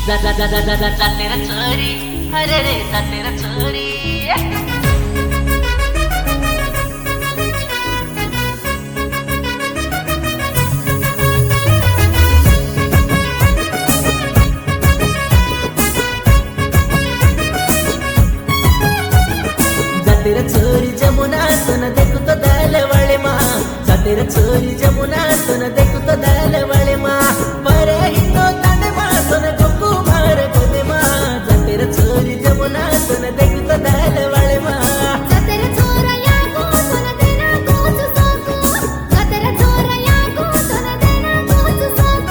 तेरा छोरी, अरे रे तेरा छोरी। तेरा छोरी जमुना सुन देखो तो दाल वाले माँ, तेरा छोरी जमुना सुन देखो तो दाल वाले माँ, पर हिंदो तने माँ सुन कुकु मार बोले माँ, तेरा छोरी जमुना सुन देखो तो दाल वाले माँ। तेरा छोरा याको सुन देना कुछ सोको, तेरा छोरा याको सुन देना कुछ सोको।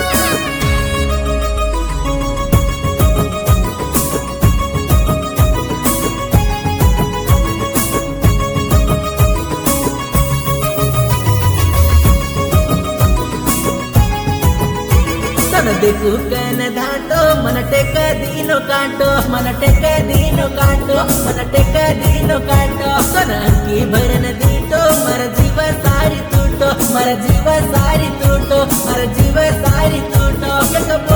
देखू कन धाटो मन टेका दीनो काटो, मन टेका दीनो काटो, मन टेका दीनो काटो, की भरन दीटो मर जीव सारी टूटो, मर जीव सारी टूटो, मर जीव सारी टूटो।